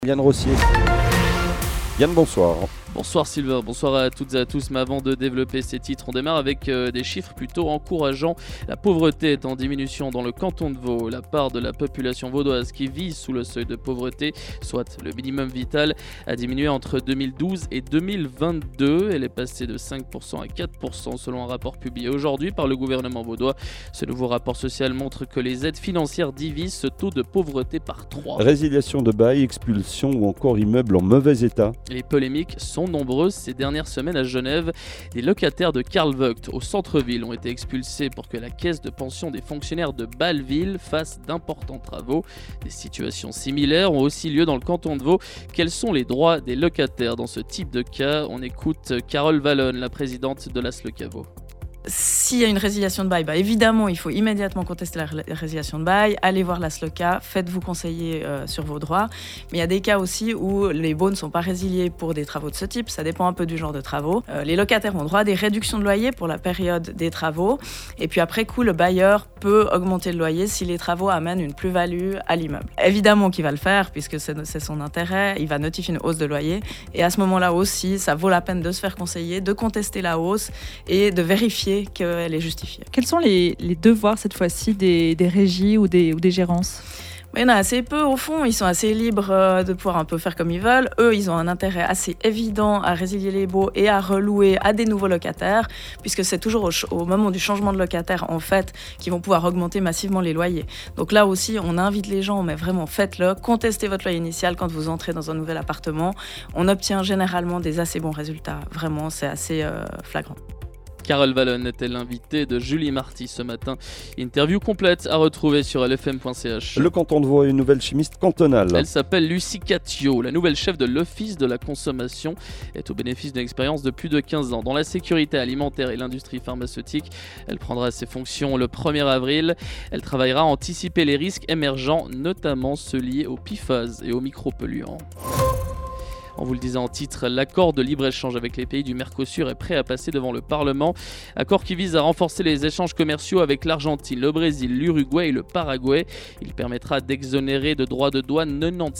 Yann Rossier. Yann, bonsoir. Bonsoir Sylvain, bonsoir à toutes et à tous. Mais avant de développer ces titres, on démarre avec des chiffres plutôt encourageants. La pauvreté est en diminution dans le canton de Vaud. La part de la population vaudoise qui vit sous le seuil de pauvreté, soit le minimum vital, a diminué entre 2012 et 2022. Elle est passée de 5% à 4% selon un rapport publié aujourd'hui par le gouvernement vaudois. Ce nouveau rapport social montre que les aides financières divisent ce taux de pauvreté par 3. Résiliation de bail, expulsion ou encore immeuble en mauvais état. Les polémiques sont nombreuses ces dernières semaines à Genève. Des locataires de Karl Vogt au centre-ville ont été expulsés pour que la caisse de pension des fonctionnaires de Bâle-Ville fasse d'importants travaux. Des situations similaires ont aussi lieu dans le canton de Vaud. Quels sont les droits des locataires dans ce type de cas? On écoute Carole Vallone, la présidente de l'ASLECA Vaud. S'il y a une résiliation de bail, évidemment, il faut immédiatement contester la résiliation de bail, allez voir l'ASLECA, faites-vous conseiller sur vos droits. Mais il y a des cas aussi où les baux ne sont pas résiliés pour des travaux de ce type, ça dépend un peu du genre de travaux. Les locataires ont droit à des réductions de loyer pour la période des travaux. Et puis après coup, le bailleur peut augmenter le loyer si les travaux amènent une plus-value à l'immeuble. Évidemment qu'il va le faire, puisque c'est son intérêt, il va notifier une hausse de loyer. Et à ce moment-là aussi, ça vaut la peine de se faire conseiller, de contester la hausse et de vérifier qu'elle est justifiée. Quels sont les devoirs cette fois-ci des régies ou des gérances ? Il y en a assez peu au fond, ils sont assez libres de pouvoir un peu faire comme ils veulent. Eux, ils ont un intérêt assez évident à résilier les baux et à relouer à des nouveaux locataires, puisque c'est toujours au moment du changement de locataire en fait qu'ils vont pouvoir augmenter massivement les loyers. Donc là aussi, on invite les gens, mais vraiment faites-le, contestez votre loyer initial quand vous entrez dans un nouvel appartement. On obtient généralement des assez bons résultats, vraiment, c'est assez flagrant. Carole Vallone était l'invitée de Julie Marty ce matin. Interview complète à retrouver sur lfm.ch. Le canton de Vaud a une nouvelle chimiste cantonale. Elle s'appelle Lucie Catio. La nouvelle chef de l'Office de la consommation est au bénéfice d'une expérience de plus de 15 ans dans la sécurité alimentaire et l'industrie pharmaceutique. Elle prendra ses fonctions le 1er avril. Elle travaillera à anticiper les risques émergents, notamment ceux liés aux PFAS et aux micropolluants. On vous le disait en titre, l'accord de libre-échange avec les pays du Mercosur est prêt à passer devant le Parlement. Accord qui vise à renforcer les échanges commerciaux avec l'Argentine, le Brésil, l'Uruguay et le Paraguay. Il permettra d'exonérer de droits de douane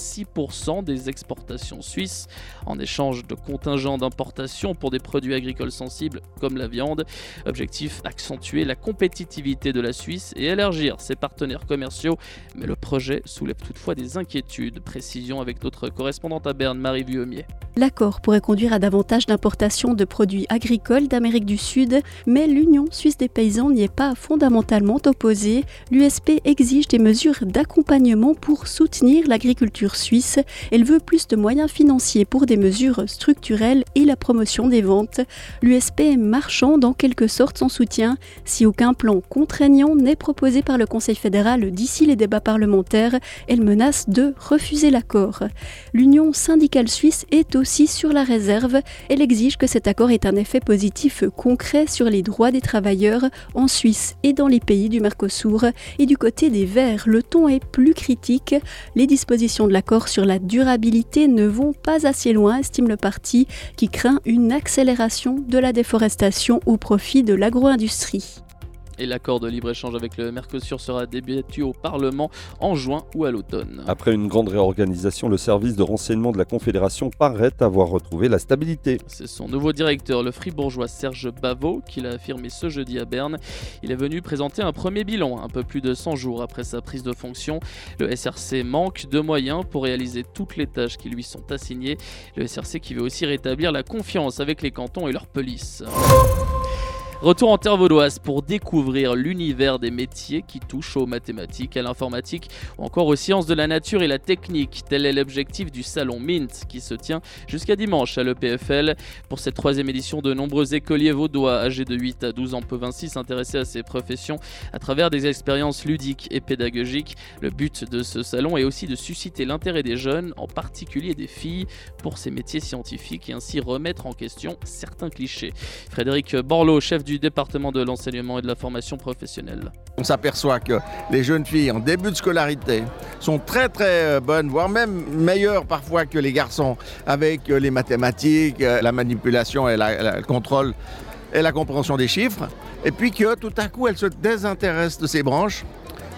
96% des exportations suisses en échange de contingents d'importation pour des produits agricoles sensibles comme la viande. Objectif, accentuer la compétitivité de la Suisse et élargir ses partenaires commerciaux. Mais le projet soulève toutefois des inquiétudes. Précision avec notre correspondante à Berne, Marie Vuillaumier. L'accord pourrait conduire à davantage d'importations de produits agricoles d'Amérique du Sud, mais l'Union suisse des paysans n'y est pas fondamentalement opposée. L'USP exige des mesures d'accompagnement pour soutenir l'agriculture suisse. Elle veut plus de moyens financiers pour des mesures structurelles et la promotion des ventes. L'USP marchand en quelque sorte son soutien si aucun plan contraignant n'est proposé par le Conseil fédéral d'ici les débats parlementaires. Elle menace de refuser l'accord. L'Union syndicale suisse est aussi sur la réserve. Elle exige que cet accord ait un effet positif concret sur les droits des travailleurs en Suisse et dans les pays du Mercosur. Et du côté des Verts, le ton est plus critique. Les dispositions de l'accord sur la durabilité ne vont pas assez loin, estime le parti, qui craint une accélération de la déforestation au profit de l'agro-industrie. Et l'accord de libre-échange avec le Mercosur sera débattu au Parlement en juin ou à l'automne. Après une grande réorganisation, le service de renseignement de la Confédération paraît avoir retrouvé la stabilité. C'est son nouveau directeur, le fribourgeois Serge Bavot, qui l'a affirmé ce jeudi à Berne. Il est venu présenter un premier bilan, un peu plus de 100 jours après sa prise de fonction. Le SRC manque de moyens pour réaliser toutes les tâches qui lui sont assignées. Le SRC qui veut aussi rétablir la confiance avec les cantons et leur police. Retour en terre vaudoise pour découvrir l'univers des métiers qui touchent aux mathématiques, à l'informatique ou encore aux sciences de la nature et la technique. Tel est l'objectif du salon MINT qui se tient jusqu'à dimanche à l'EPFL. Pour cette 3e édition, de nombreux écoliers vaudois âgés de 8 à 12 ans peuvent ainsi s'intéresser à ces professions à travers des expériences ludiques et pédagogiques. Le but de ce salon est aussi de susciter l'intérêt des jeunes, en particulier des filles, pour ces métiers scientifiques et ainsi remettre en question certains clichés. Frédéric Borloo, chef du département de l'enseignement et de la formation professionnelle. On s'aperçoit que les jeunes filles en début de scolarité sont très très bonnes, voire même meilleures parfois que les garçons avec les mathématiques, la manipulation et le contrôle et la compréhension des chiffres. Et puis que tout à coup elles se désintéressent de ces branches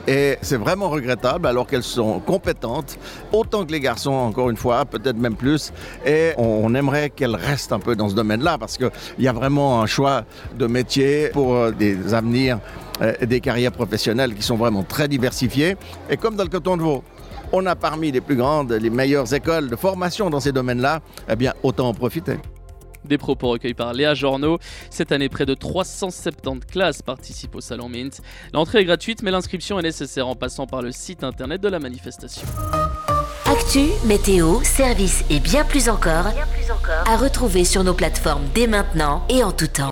Et c'est vraiment regrettable alors qu'elles sont compétentes, autant que les garçons, encore une fois, peut-être même plus. Et on aimerait qu'elles restent un peu dans ce domaine-là parce qu'il y a vraiment un choix de métier pour des avenirs et des carrières professionnelles qui sont vraiment très diversifiées. Et comme dans le canton de Vaud, on a parmi les plus grandes, les meilleures écoles de formation dans ces domaines-là, eh bien, autant en profiter. Des propos recueillis par Léa Jorneau. Cette année, près de 370 classes participent au Salon Mint. L'entrée est gratuite, mais l'inscription est nécessaire en passant par le site internet de la manifestation. Actu, météo, services et bien plus encore à retrouver sur nos plateformes dès maintenant et en tout temps.